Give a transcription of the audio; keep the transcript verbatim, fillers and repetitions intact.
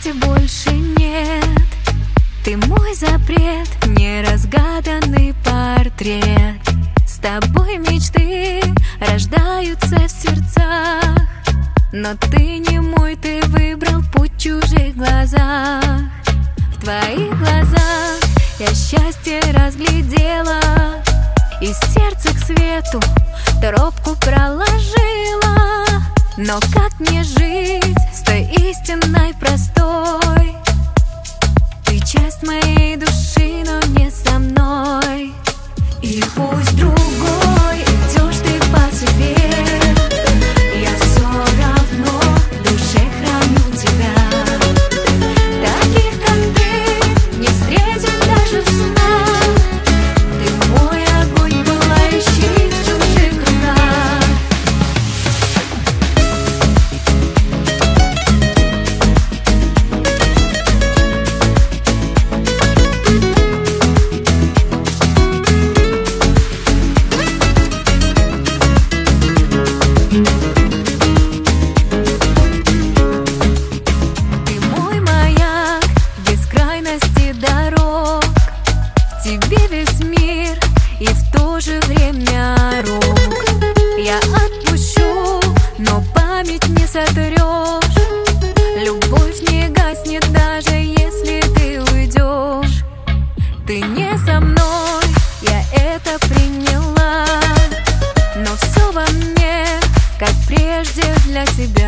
свете больше нет. Ты мой запрет, неразгаданный портрет. С тобой мечты рождаются в сердцах, но ты не мой, ты выбрал путь в чужих глазах. В твоих глазах я счастье разглядела, и сердце к свету тропку проложила. Но как мне жить с той истинной простой? Ты часть моей души, но не со мной. И пусть другой идешь ты по себе, я все равно в душе храню тебя. Таких, как ты, не встретить даже в снах. Ты мой огонь, пылающий в чужих руках. Ты мой маяк в бескрайности дорог, в тебе весь мир и в то же время рук. Я отпущу, но память не сотрешь. Любовь не гаснет, даже если ты уйдешь. Ты не со мной, я это приняла, но все во мне, как прежде, для тебя.